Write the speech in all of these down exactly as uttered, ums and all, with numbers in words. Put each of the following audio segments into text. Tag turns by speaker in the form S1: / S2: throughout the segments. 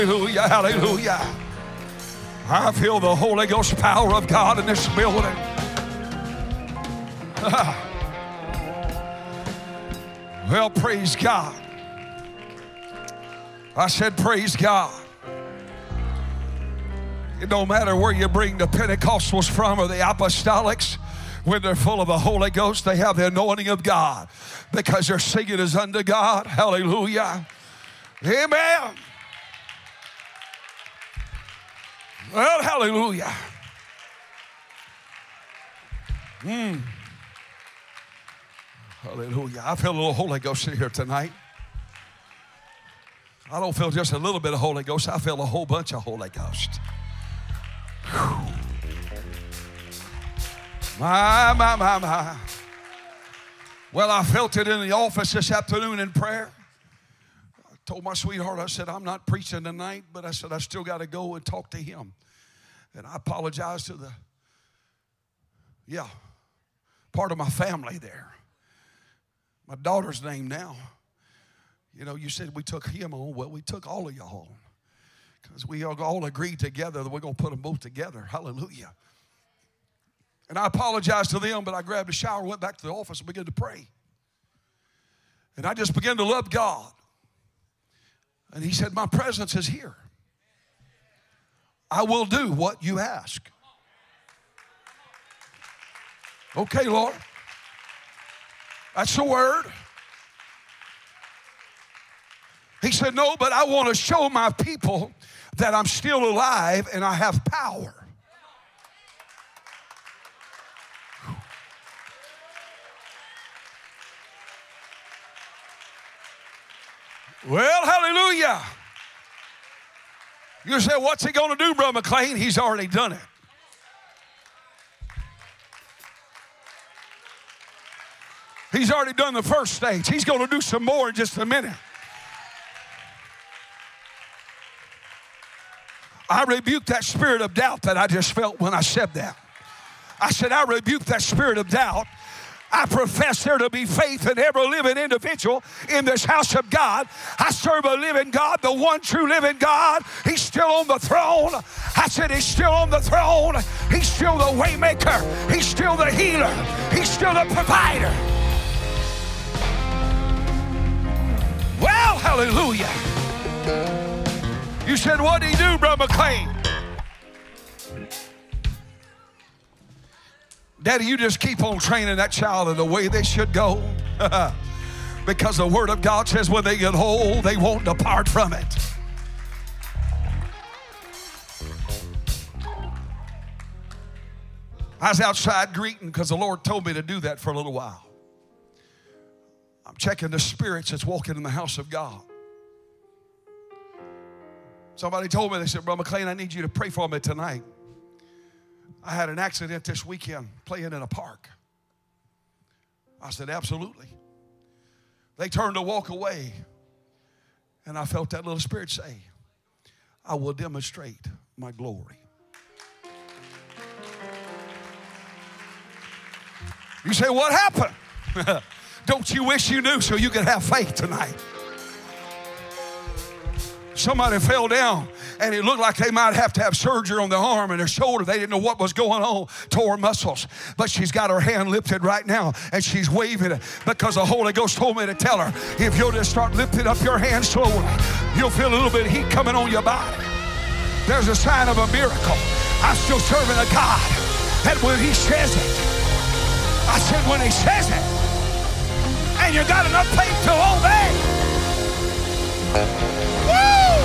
S1: Hallelujah, hallelujah. I feel the Holy Ghost power of God in this building. Well, praise God. I said, praise God. It don't matter where you bring the Pentecostals from or the apostolics. When they're full of the Holy Ghost, they have the anointing of God because their singing is unto God. Hallelujah. Amen. Well, hallelujah. Mm. Hallelujah. I feel a little Holy Ghost in here tonight. I don't feel just a little bit of Holy Ghost. I feel a whole bunch of Holy Ghost. Whew. My, my, my, my. Well, I felt it in the office this afternoon in prayer. I told my sweetheart, I said, I'm not preaching tonight, but I said, I still got to go and talk to him. And I apologize to the, yeah, part of my family there. My daughter's name now. You know, you said we took him on. Well, we took all of y'all on. Because we all agreed together that we're going to put them both together. Hallelujah. And I apologized to them, but I grabbed a shower, went back to the office, and began to pray. And I just began to love God. And he said, my presence is here. I will do what you ask. Okay, Lord. That's the word. He said, no, but I want to show my people that I'm still alive and I have power. Well, hallelujah. You say, what's he going to do, Brother McLean? He's already done it. He's already done the first stage. He's going to do some more in just a minute. I rebuke that spirit of doubt that I just felt when I said that. I said, I rebuke that spirit of doubt. I profess there to be faith in every living individual in this house of God. I serve a living God, the one true living God. He's still on the throne. I said he's still on the throne. He's still the way maker. He's still the healer. He's still the provider. Well, hallelujah. You said, what did he do, Brother McLean? Daddy, you just keep on training that child in the way they should go. Because the word of God says when they get old, they won't depart from it. I was outside greeting because the Lord told me to do that for a little while. I'm checking the spirits that's walking in the house of God. Somebody told me, they said, Brother McLean, I need you to pray for me tonight. I had an accident this weekend playing in a park. I said, absolutely. They turned to walk away, and I felt that little spirit say, I will demonstrate my glory. You say, what happened? Don't you wish you knew so you could have faith tonight? Somebody fell down and it looked like they might have to have surgery on their arm and their shoulder. They didn't know what was going on, tore muscles. But she's got her hand lifted right now and she's waving it because the Holy Ghost told me to tell her, if you'll just start lifting up your hand slowly, you'll feel a little bit of heat coming on your body. There's a sign of a miracle. I'm still serving a God that when he says it, I said when he says it, and you got enough faith to obey. Woo!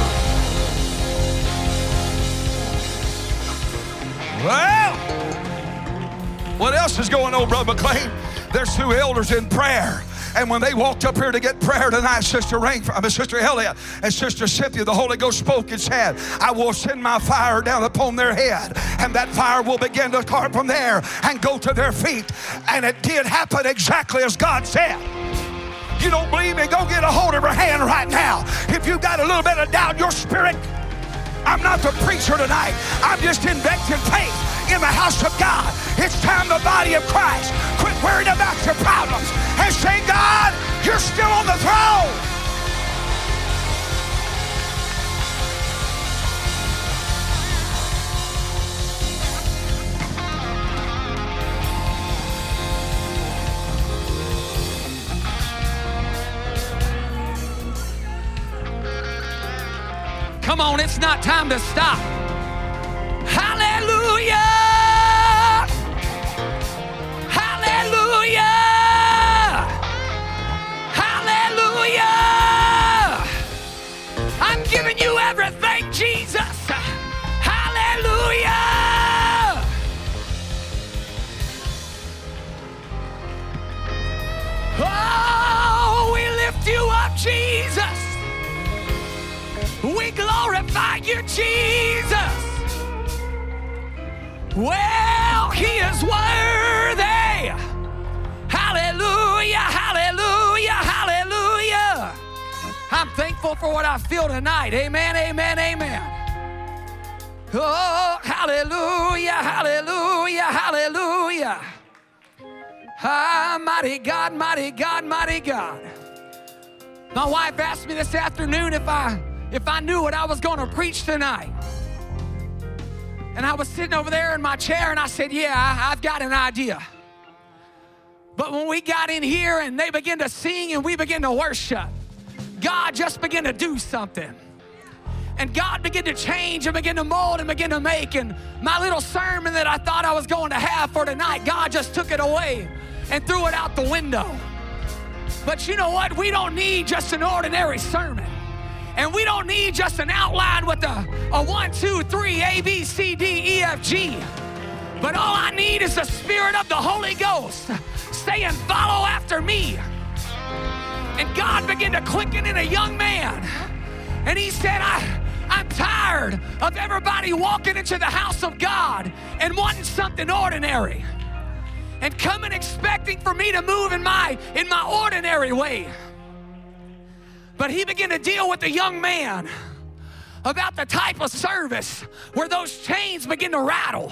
S1: Well, what else is going on, Brother McLean? There's two elders in prayer. And when they walked up here to get prayer tonight, Sister Rain, I mean, Sister Elliott and Sister Cynthia, the Holy Ghost spoke and said, I will send my fire down upon their head. And that fire will begin to start from there and go to their feet. And it did happen exactly as God said. You don't believe me? Go get a hold of her hand right now. If you've got a little bit of doubt in your spirit, I'm not the preacher tonight. I'm just inventing faith in the house of God. It's time the body of Christ quit worrying about your problems and say, God, you're still on the throne.
S2: Come on, it's not time to stop. Hallelujah! Hallelujah! Hallelujah! I'm giving you everything, Jesus. Hallelujah! Oh, we lift you up, Jesus. We glorify you, Jesus. Well, he is worthy. Hallelujah, hallelujah, hallelujah. I'm thankful for what I feel tonight. Amen, amen, amen. Oh, hallelujah, hallelujah, hallelujah. Ah, mighty God, mighty God, mighty God. My wife asked me this afternoon if I if I knew what I was going to preach tonight. And I was sitting over there in my chair and I said, yeah, I, I've got an idea. But when we got in here and they began to sing and we began to worship, God just began to do something. And God began to change and begin to mold and begin to make. And my little sermon that I thought I was going to have for tonight, God just took it away and threw it out the window. But you know what? We don't need just an ordinary sermon. And we don't need just an outline with a, a one, two, three, A, B, C, D, E, F, G. But all I need is the Spirit of the Holy Ghost saying, follow after me. And God began to quicken in a young man. And he said, I, I'm tired of everybody walking into the house of God and wanting something ordinary and coming expecting for me to move in my, in my ordinary way. But he began to deal with the young man about the type of service where those chains begin to rattle.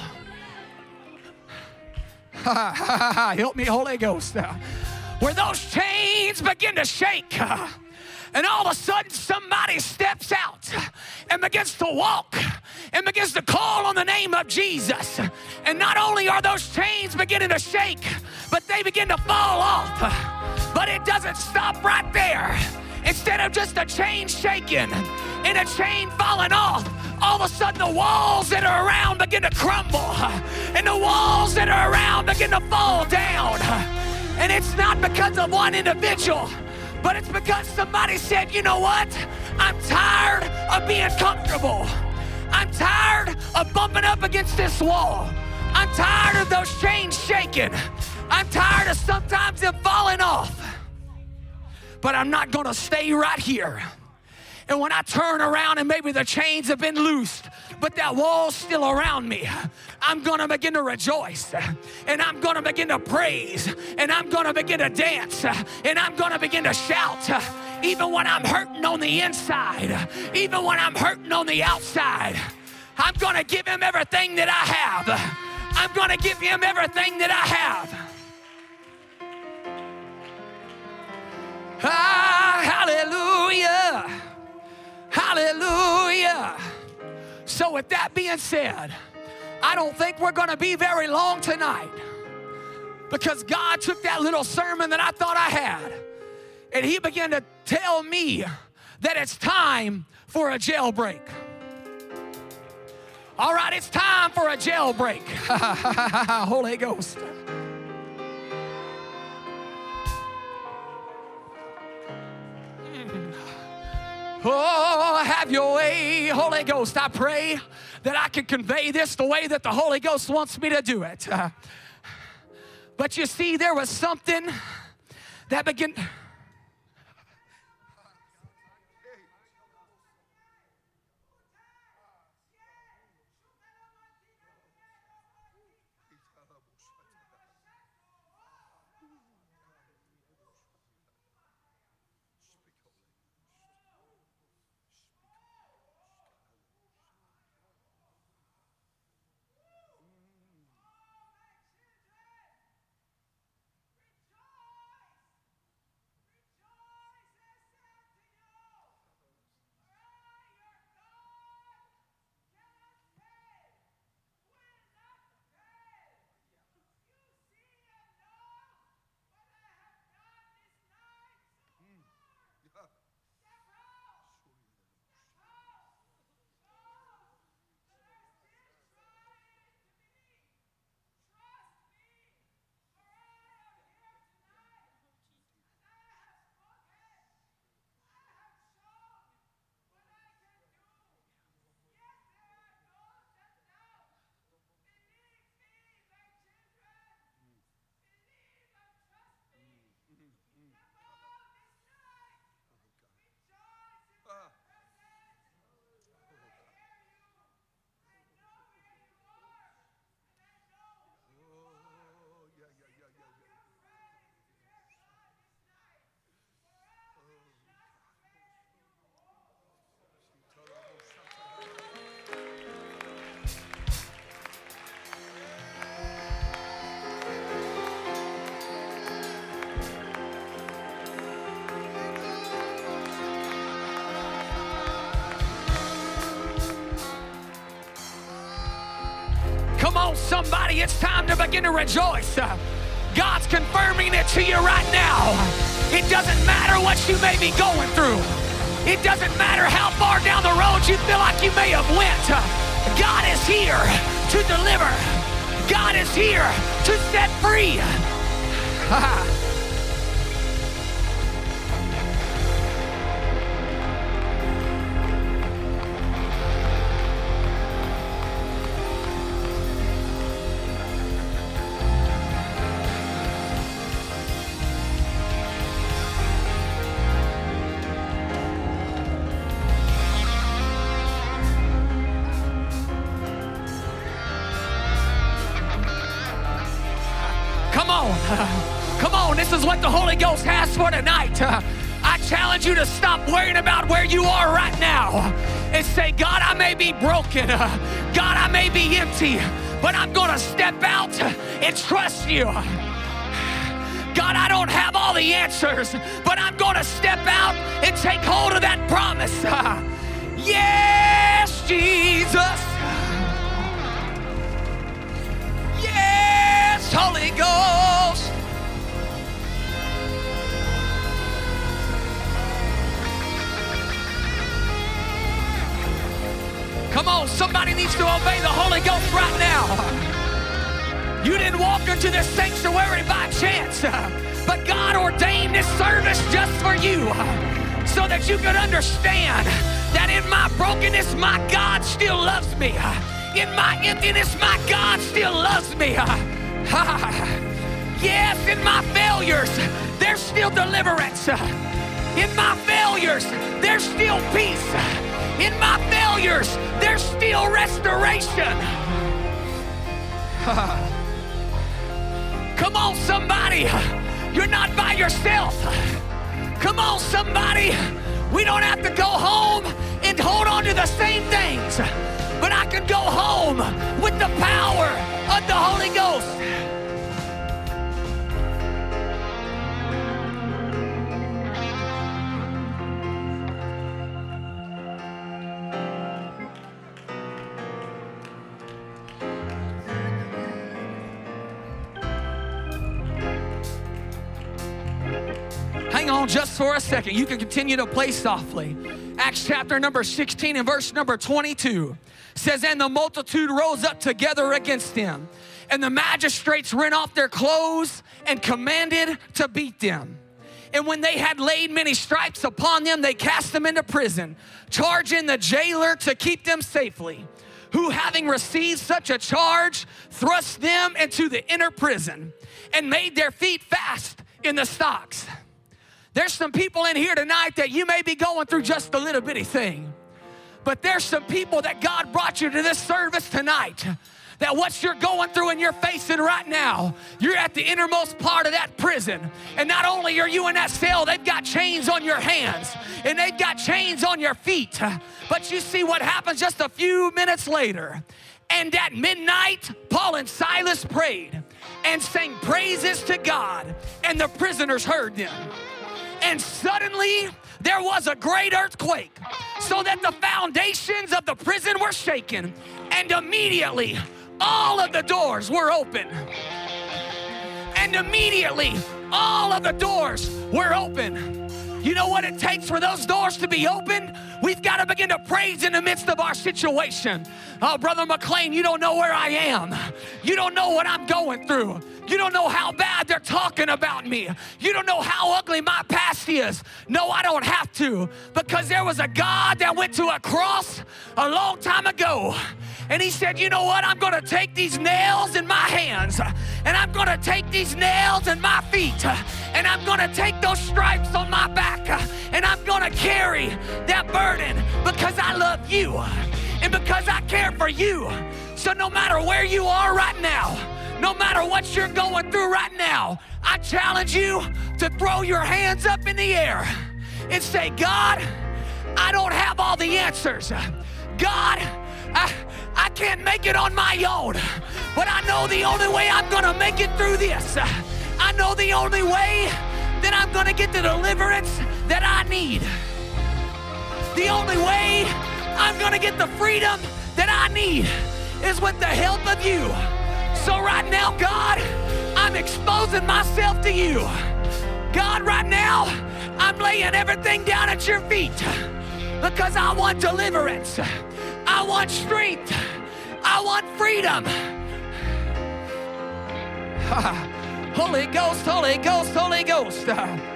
S2: Help me, Holy Ghost. Where those chains begin to shake. And all of a sudden somebody steps out and begins to walk and begins to call on the name of Jesus. And not only are those chains beginning to shake, but they begin to fall off. But it doesn't stop right there. Instead of just a chain shaking and a chain falling off, all of a sudden the walls that are around begin to crumble and the walls that are around begin to fall down. And it's not because of one individual, but it's because somebody said, you know what? I'm tired of being comfortable. I'm tired of bumping up against this wall. I'm tired of those chains shaking. I'm tired of sometimes them falling off. But I'm not going to stay right here. And when I turn around and maybe the chains have been loosed, but that wall's still around me, I'm going to begin to rejoice. And I'm going to begin to praise. And I'm going to begin to dance. And I'm going to begin to shout. Even when I'm hurting on the inside. Even when I'm hurting on the outside. I'm going to give him everything that I have. I'm going to give him everything that I have. Ah, hallelujah. Hallelujah. So with that being said, I don't think we're going to be very long tonight because God took that little sermon that I thought I had and he began to tell me that it's time for a jailbreak. All right, it's time for a jailbreak. Holy Ghost. Oh, have your way, Holy Ghost. I pray that I can convey this the way that the Holy Ghost wants me to do it. Uh, but you see, there was something that began... Come on, somebody, it's time to begin to rejoice. God's confirming it to you right now. It doesn't matter what you may be going through. It doesn't matter how far down the road you feel like you may have went. God is here to deliver. God is here to set free. Come on, this is what the Holy Ghost has for tonight. Uh, I challenge you to stop worrying about where you are right now and say, God, I may be broken. Uh, God, I may be empty, but I'm going to step out and trust you. God, I don't have all the answers, but I'm going to step out and take hold of that promise. Uh, yes, Jesus. Yes, Holy Ghost. Come on, somebody needs to obey the Holy Ghost right now. You didn't walk into this sanctuary by chance, but God ordained this service just for you so that you could understand that in my brokenness, my God still loves me. In my emptiness, my God still loves me. Yes, in my failures, there's still deliverance. In my failures, there's still peace. In my failures, there's still restoration. Come on, somebody. You're not by yourself. Come on, somebody. We don't have to go home and hold on to the same things, but I can go home with the power of the Holy Ghost. Hang on just for a second. You can continue to play softly. Acts chapter number sixteen and verse number twenty-two says, and the multitude rose up together against them, and the magistrates rent off their clothes and commanded to beat them. And when they had laid many stripes upon them, they cast them into prison, charging the jailer to keep them safely, who having received such a charge, thrust them into the inner prison and made their feet fast in the stocks. There's some people in here tonight that you may be going through just a little bitty thing, but there's some people that God brought you to this service tonight, that what you're going through and you're facing right now, you're at the innermost part of that prison. And not only are you in that cell, they've got chains on your hands and they've got chains on your feet. But you see what happens just a few minutes later. And at midnight, Paul and Silas prayed and sang praises to God, and the prisoners heard them. And suddenly there was a great earthquake, so that the foundations of the prison were shaken, and immediately all of the doors were open. And immediately all of the doors were open. You know what it takes for those doors to be open? We've got to begin to praise in the midst of our situation. Oh, Brother McLean, you don't know where I am. You don't know what I'm going through. You don't know how bad they're talking about me. You don't know how ugly my past is. No, I don't have to, because there was a God that went to a cross a long time ago. And he said, you know what? I'm going to take these nails in my hands, and I'm going to take these nails in my feet, and I'm going to take those stripes on my back, and I'm going to carry that burden because I love you and because I care for you. So no matter where you are right now, no matter what you're going through right now, I challenge you to throw your hands up in the air and say, God, I don't have all the answers. God, I, I can't make it on my own, but I know the only way I'm gonna make it through this. I know the only way that I'm gonna get the deliverance that I need. The only way I'm gonna get the freedom that I need is with the help of you. So right now, God, I'm exposing myself to you. God, right now, I'm laying everything down at your feet because I want deliverance. I want strength. I want freedom. Holy Ghost, Holy Ghost, Holy Ghost.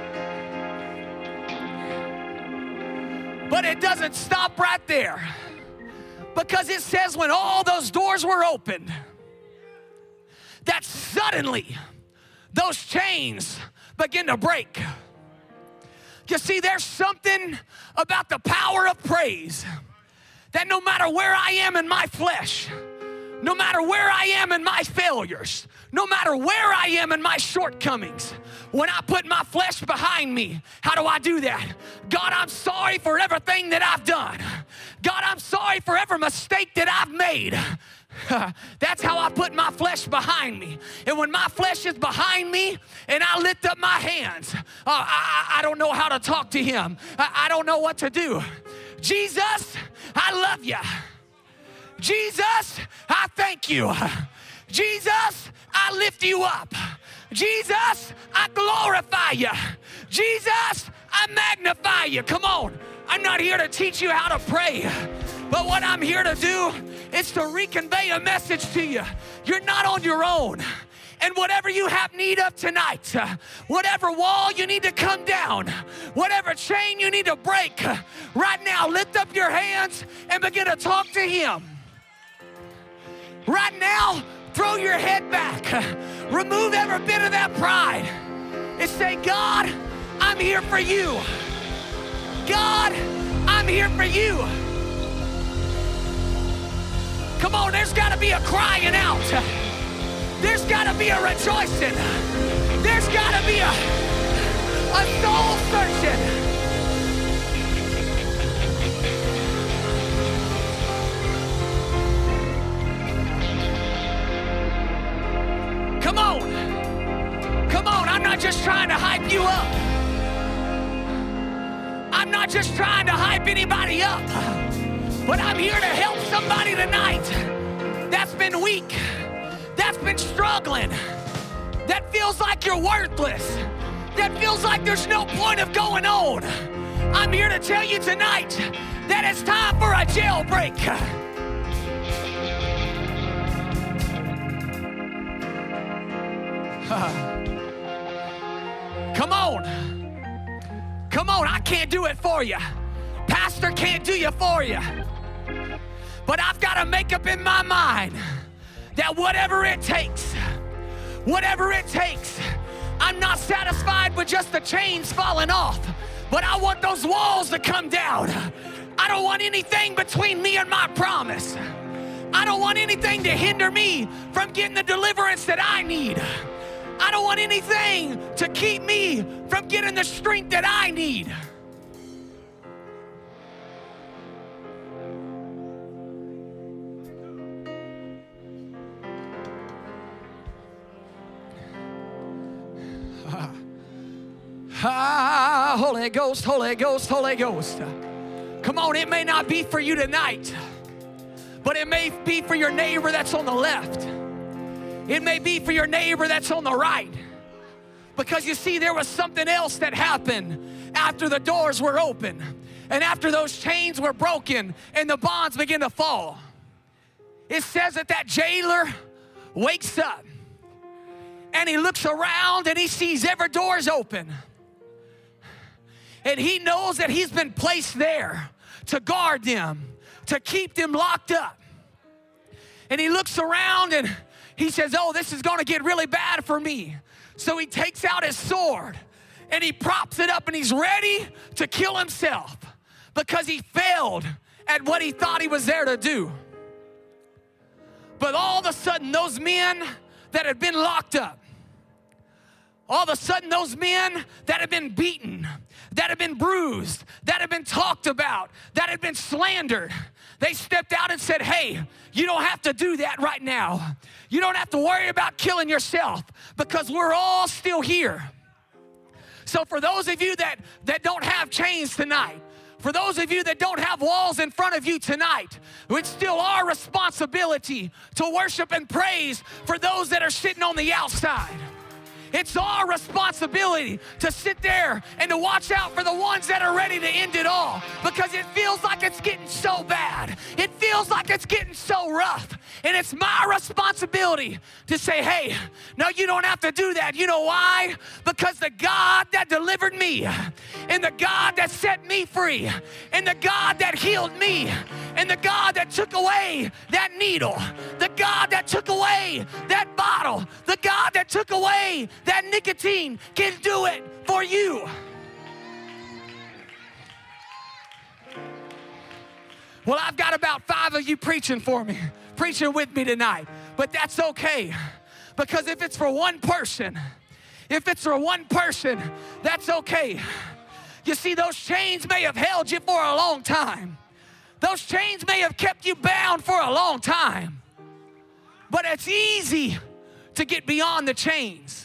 S2: But it doesn't stop right there, because it says when all those doors were opened, that suddenly those chains begin to break. You see, there's something about the power of praise that no matter where I am in my flesh, no matter where I am in my failures, no matter where I am in my shortcomings, when I put my flesh behind me, how do I do that? God, I'm sorry for everything that I've done. God, I'm sorry for every mistake that I've made. That's how I put my flesh behind me. And when my flesh is behind me and I lift up my hands, uh, I, I don't know how to talk to him. I, I don't know what to do. Jesus, I love you. Jesus, I thank you. Jesus, I lift you up. Jesus, I glorify you. Jesus, I magnify you. Come on. I'm not here to teach you how to pray, but what I'm here to do is to reconvey a message to you. You're not on your own. And whatever you have need of tonight, uh, whatever wall you need to come down, whatever chain you need to break, uh, right now, lift up your hands and begin to talk to him. Right now, throw your head back. Uh, remove every bit of that pride and say, God, I'm here for you. God, I'm here for you. Come on, there's got to be a crying out. There's got to be a rejoicing. There's got to be a, a soul searching. Come on. Come on, I'm not just trying to hype you up. I'm not just trying to hype anybody up, but I'm here to help somebody tonight that's been weak, that's been struggling, that feels like you're worthless, that feels like there's no point of going on. I'm here to tell you tonight that it's time for a jailbreak. Come on. Come on, I can't do it for you. Pastor can't do you for you. But I've got to make up in my mind that whatever it takes, whatever it takes, I'm not satisfied with just the chains falling off, but I want those walls to come down. I don't want anything between me and my promise. I don't want anything to hinder me from getting the deliverance that I need. I don't want anything to keep me from getting the strength that I need. Ah, ah, Holy Ghost, Holy Ghost, Holy Ghost. Come on, it may not be for you tonight, but it may be for your neighbor that's on the left. It may be for your neighbor that's on the right. Because you see, there was something else that happened after the doors were open and after those chains were broken and the bonds began to fall. It says that that jailer wakes up and he looks around and he sees every door's open. And he knows that he's been placed there to guard them, to keep them locked up. And he looks around and he says, oh, this is going to get really bad for me. So he takes out his sword and he props it up and he's ready to kill himself because he failed at what he thought he was there to do. But all of a sudden, those men that had been locked up, all of a sudden, those men that had been beaten, that had been bruised, that had been talked about, that had been slandered, they stepped out and said, hey, you don't have to do that right now. You don't have to worry about killing yourself because we're all still here. So for those of you that, that don't have chains tonight, For those of you that don't have walls in front of you tonight, it's still our responsibility to worship and praise for those that are sitting on the outside. It's our responsibility to sit there and to watch out for the ones that are ready to end it all, because it feels like it's getting so bad. It feels like it's getting so rough. And it's my responsibility to say, hey, no, you don't have to do that. You know why? Because the God that delivered me, and the God that set me free, and the God that healed me, and the God that took away that needle, the God that took away that bottle, the God that took away that nicotine can do it for you. Well, I've got about five of you preaching for me, preaching with me tonight, but that's okay, because if it's for one person, if it's for one person, that's okay. You see, those chains may have held you for a long time. Those chains may have kept you bound for a long time, but it's easy to get beyond the chains.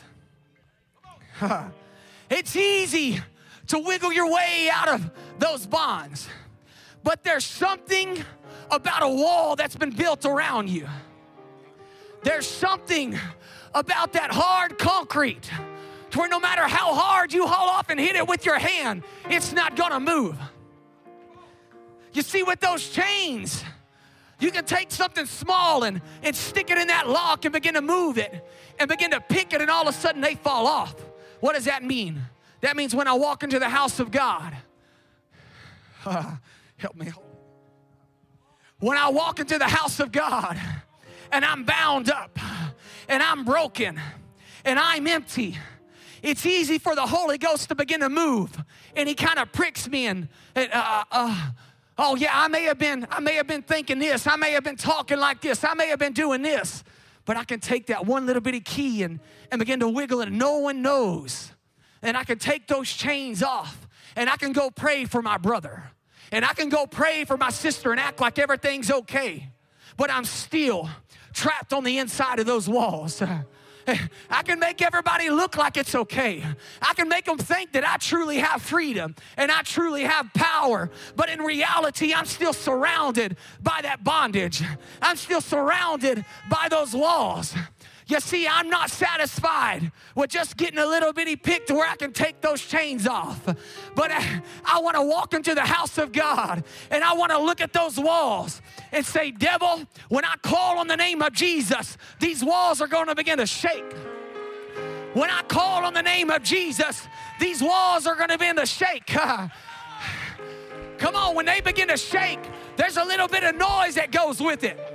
S2: It's easy to wiggle your way out of those bonds, but there's something about a wall that's been built around you. There's something about that hard concrete to where no matter how hard you haul off and hit it with your hand, it's not gonna move. You see, with those chains, you can take something small and, and stick it in that lock and begin to move it and begin to pick it, and all of a sudden they fall off. What does that mean? That means when I walk into the house of God, uh, help me. When I walk into the house of God and I'm bound up and I'm broken and I'm empty, it's easy for the Holy Ghost to begin to move, and he kind of pricks me and, and uh, uh, oh yeah, I may have been, I may have been thinking this, I may have been talking like this, I may have been doing this, but I can take that one little bitty key and, and begin to wiggle it, and no one knows. And I can take those chains off, and I can go pray for my brother, and I can go pray for my sister and act like everything's okay, but I'm still trapped on the inside of those walls. I can make everybody look like it's okay. I can make them think that I truly have freedom and I truly have power. But in reality, I'm still surrounded by that bondage. I'm still surrounded by those walls. You see, I'm not satisfied with just getting a little bitty pick to where I can take those chains off. But I, I want to walk into the house of God, and I want to look at those walls and say, devil, when I call on the name of Jesus, these walls are going to begin to shake. When I call on the name of Jesus, these walls are going to begin to shake. Come on, when they begin to shake, there's a little bit of noise that goes with it.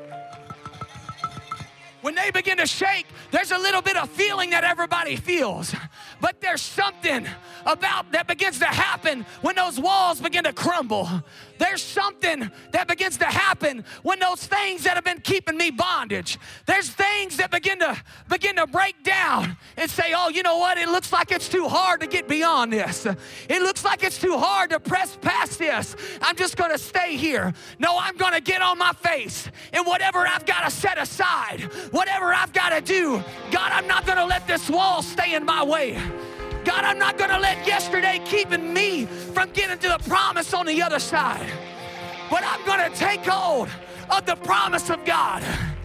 S2: When they begin to shake, there's a little bit of feeling that everybody feels. But there's something about that begins to happen when those walls begin to crumble. There's something that begins to happen when those things that have been keeping me bondage, there's things that begin to begin to break down and say, oh, you know what? It looks like it's too hard to get beyond this. It looks like it's too hard to press past this. I'm just going to stay here. No, I'm going to get on my face, and whatever I've got to set aside, whatever I've got to do, God, I'm not going to let this wall stay in my way. God, I'm not going to let yesterday keeping me from getting to the promise on the other side. But I'm going to take hold of the promise of God.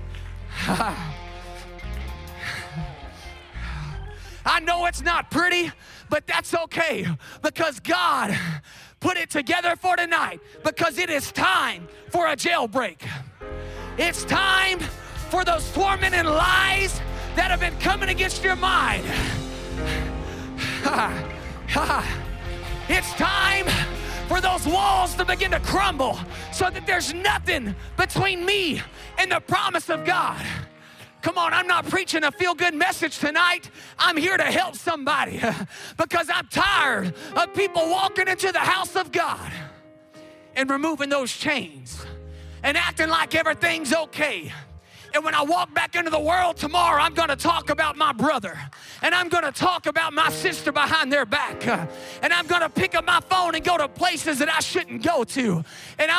S2: I know it's not pretty, but that's okay, because God put it together for tonight, because it is time for a jailbreak. It's time for those tormenting lies that have been coming against your mind. It's time for those walls to begin to crumble so that there's nothing between me and the promise of God. Come on, I'm not preaching a feel-good message tonight. I'm here to help somebody because I'm tired of people walking into the house of God and removing those chains and acting like everything's okay. And when I walk back into the world tomorrow, I'm going to talk about my brother. And I'm going to talk about my sister behind their back. And I'm going to pick up my phone and go to places that I shouldn't go to. And I'm going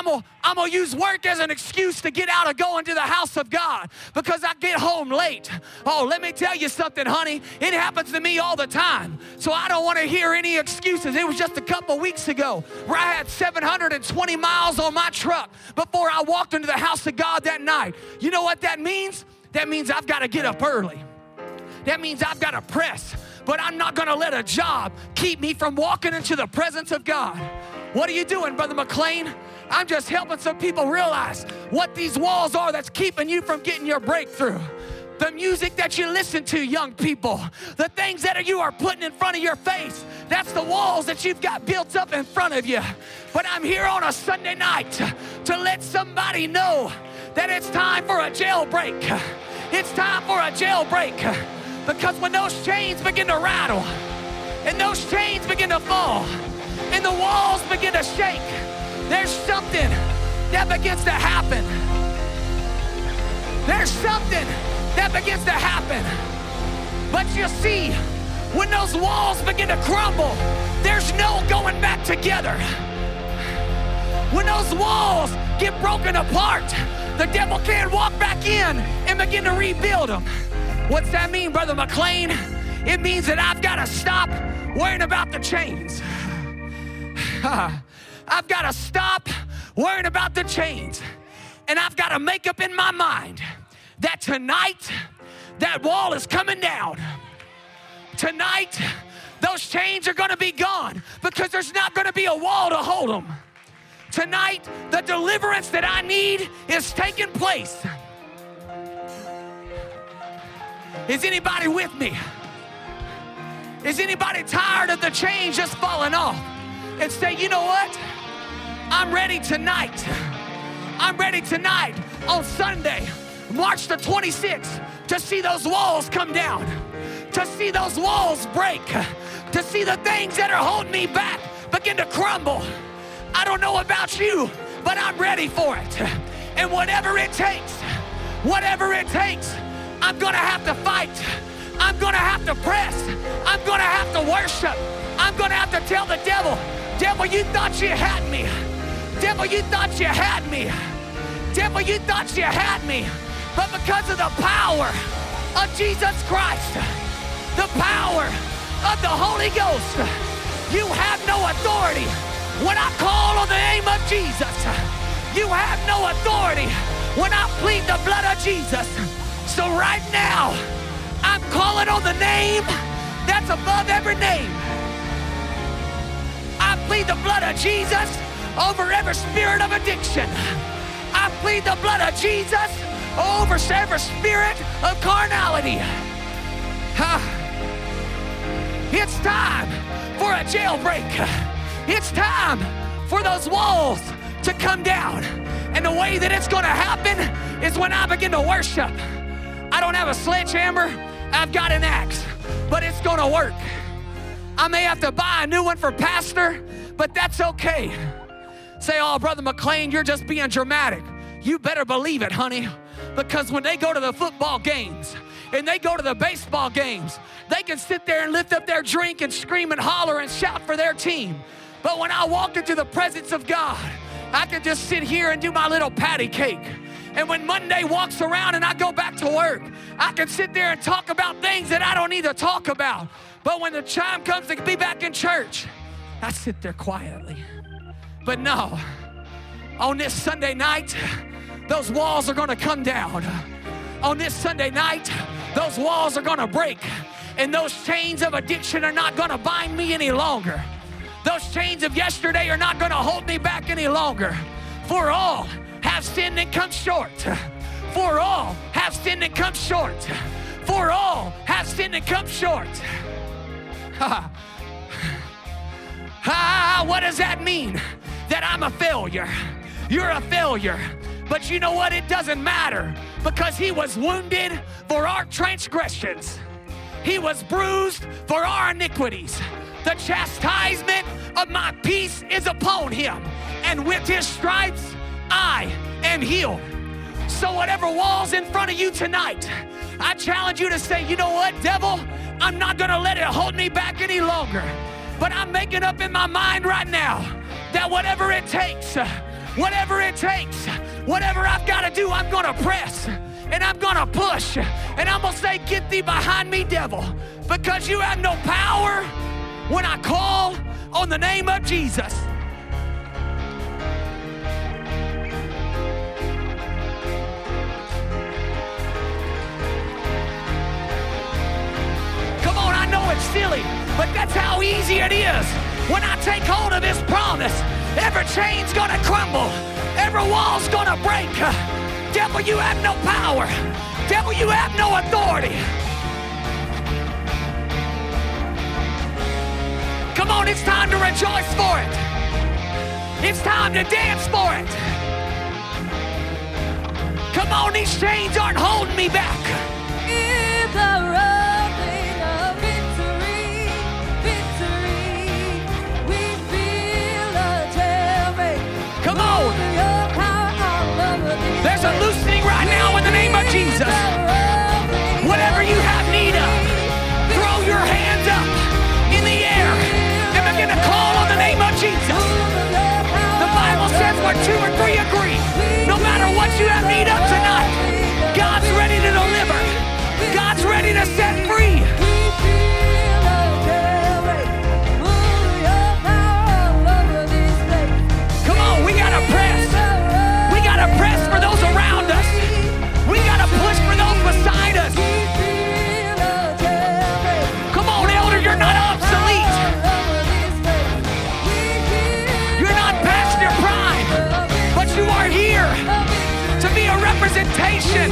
S2: I'm going to use work as an excuse to get out of going to the house of God because I get home late. Oh, let me tell you something, honey. It happens to me all the time. So I don't want to hear any excuses. It was just a couple weeks ago where I had seven hundred twenty miles on my truck before I walked into the house of God that night. You know what that means? That means I've got to get up early. That means I've got to press. But I'm not going to let a job keep me from walking into the presence of God. What are you doing, Brother McLean? I'm just helping some people realize what these walls are that's keeping you from getting your breakthrough. The music that you listen to, young people, the things that you are putting in front of your face, that's the walls that you've got built up in front of you. But I'm here on a Sunday night to, to let somebody know that it's time for a jailbreak. It's time for a jailbreak. Because when those chains begin to rattle, and those chains begin to fall, and the walls begin to shake, there's something that begins to happen. There's something that begins to happen. But you see, when those walls begin to crumble, there's no going back together. When those walls get broken apart, the devil can't walk back in and begin to rebuild them. What's that mean, Brother McLean? It means that I've got to stop worrying about the chains. I've got to stop worrying about the chains. And I've got to make up in my mind that tonight, that wall is coming down. Tonight, those chains are going to be gone because there's not going to be a wall to hold them. Tonight, the deliverance that I need is taking place. Is anybody with me? Is anybody tired of the chains just falling off? And say, you know what? I'm ready tonight. I'm ready tonight on Sunday, March the twenty-sixth, to see those walls come down, to see those walls break, to see the things that are holding me back begin to crumble. I don't know about you, but I'm ready for it. And whatever it takes, whatever it takes, I'm gonna have to fight. I'm gonna have to press. I'm gonna have to worship. I'm gonna have to tell the devil, devil, you thought you had me. Devil, you thought you had me. Devil, you thought you had me. But because of the power of Jesus Christ, the power of the Holy Ghost, you have no authority. When I call on the name of Jesus, you have no authority when I plead the blood of Jesus. So right now, I'm calling on the name that's above every name. I plead the blood of Jesus over every spirit of addiction. I plead the blood of Jesus over every spirit of carnality. It's time for a jailbreak. It's time for those walls to come down. And the way that it's going to happen is when I begin to worship. I don't have a sledgehammer, I've got an axe, but it's going to work. I may have to buy a new one for Pastor, but that's okay. Say, oh, Brother McLean, you're just being dramatic. You better believe it, honey, because when they go to the football games and they go to the baseball games, they can sit there and lift up their drink and scream and holler and shout for their team. But when I walk into the presence of God, I can just sit here and do my little patty cake. And when Monday walks around and I go back to work, I can sit there and talk about things that I don't need to talk about. But when the time comes to be back in church, I sit there quietly. But no, on this Sunday night, those walls are gonna come down. On this Sunday night, those walls are gonna break. And those chains of addiction are not gonna bind me any longer. Those chains of yesterday are not gonna hold me back any longer. For all have sinned and come short. For all have sinned and come short. For all have sinned and come short. Ah, what does that mean? That I'm a failure. You're a failure. But you know what? It doesn't matter, because he was wounded for our transgressions. He was bruised for our iniquities. The chastisement of my peace is upon him, and with his stripes I am healed. So whatever wall's in front of you tonight, I challenge you to say, you know what, devil? I'm not gonna let it hold me back any longer. But I'm making up in my mind right now that whatever it takes, Whatever it takes, whatever I've got to do, I'm going to press and I'm going to push. And I'm going to say, get thee behind me, devil, because you have no power when I call on the name of Jesus. Come on, I know it's silly, but that's how easy it is. When I take hold of this promise, every chain's gonna crumble, every wall's gonna break. Devil, you have no power. Devil, you have no authority. Come on, it's time to rejoice for it. It's time to dance for it. Come on, these chains aren't holding me back.
S3: In the rolling of victory, victory, we feel a jailbreak.
S2: Come on.
S3: Your power all over this
S2: There's a loosening right now in the name of Jesus. Whatever you have need of, throw your hands up in the air and begin to call on the name of Jesus. The Bible says where two or three agree, no matter what you have need of tonight, God's ready to deliver. God's ready to set free.
S3: We feel a jailbreak. Move your power all over this place.
S2: Come on, we gotta press. We gotta press for those around us. We gotta push for those beside us.
S3: We feel a jailbreak.
S2: Come on, elder, you're not obsolete.
S3: All over this place. We feel
S2: You're not past your prime, but you are here to be a representation.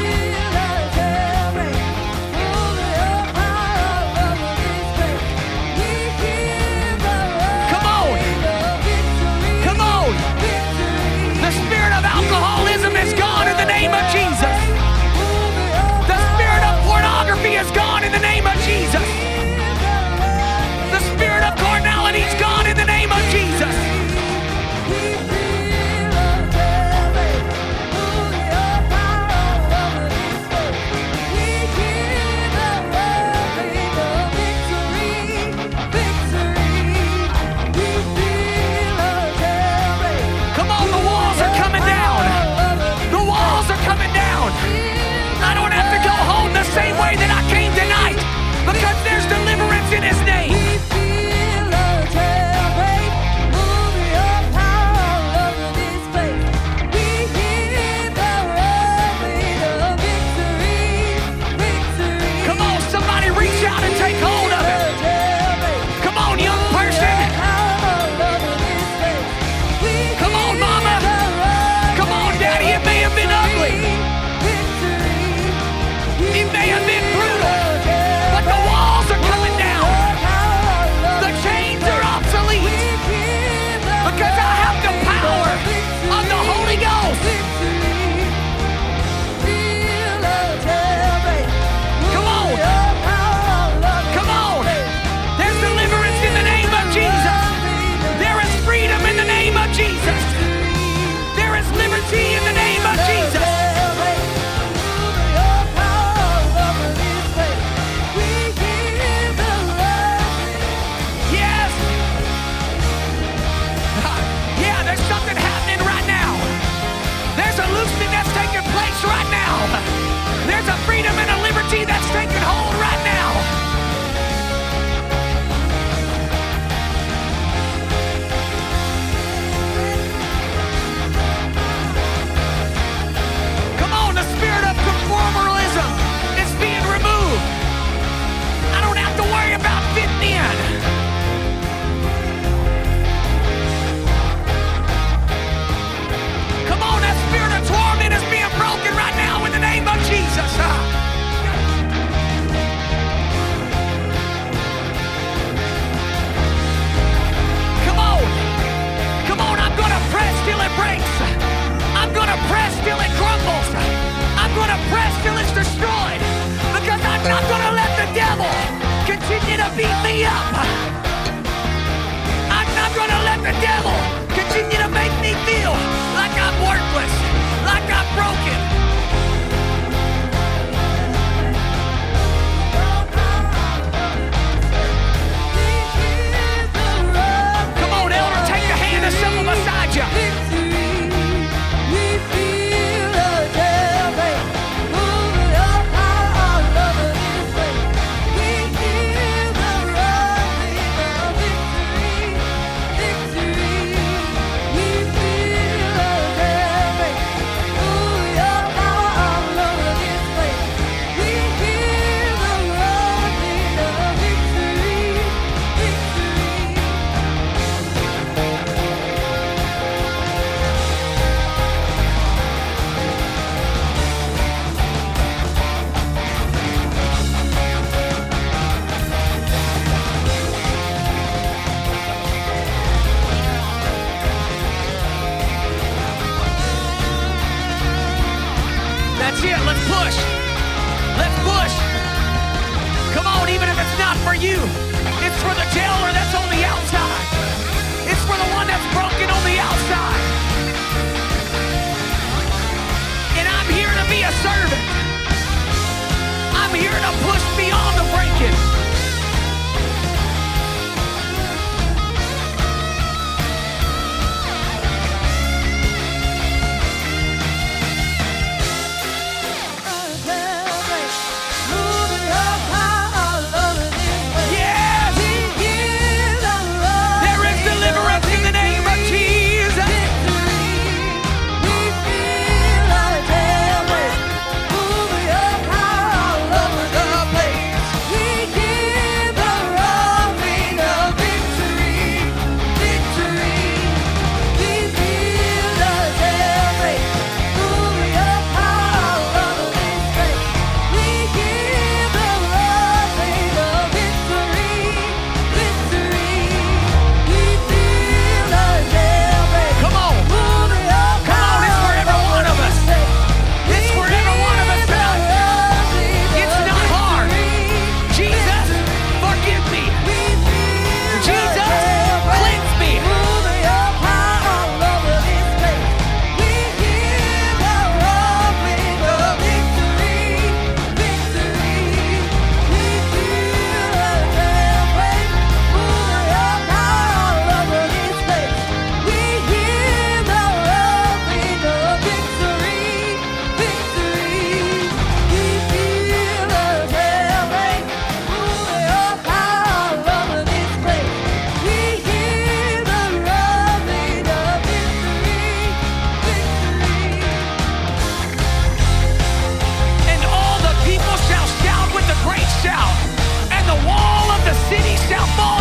S2: Come on. Come on. The spirit of alcoholism is gone in the name of Jesus. The spirit of pornography is gone in the name of Jesus. The spirit of carnality is gone in the name of Jesus. Come on, the walls are coming down. The walls are coming down. I don't have to go home the same way that I came tonight because there's deliverance in His name. Come on, somebody reach out and take hold of it. Come on, young person. Come on, mama. Come on, daddy. It may have been ugly. It may have been brutal. That's it. Let's push. Let's push. Come on, even if it's not for you, it's for the jailer that's on the outside. It's for the one that's broken on the outside. And I'm here to be a servant. I'm here to push beyond the breaking. City shall fall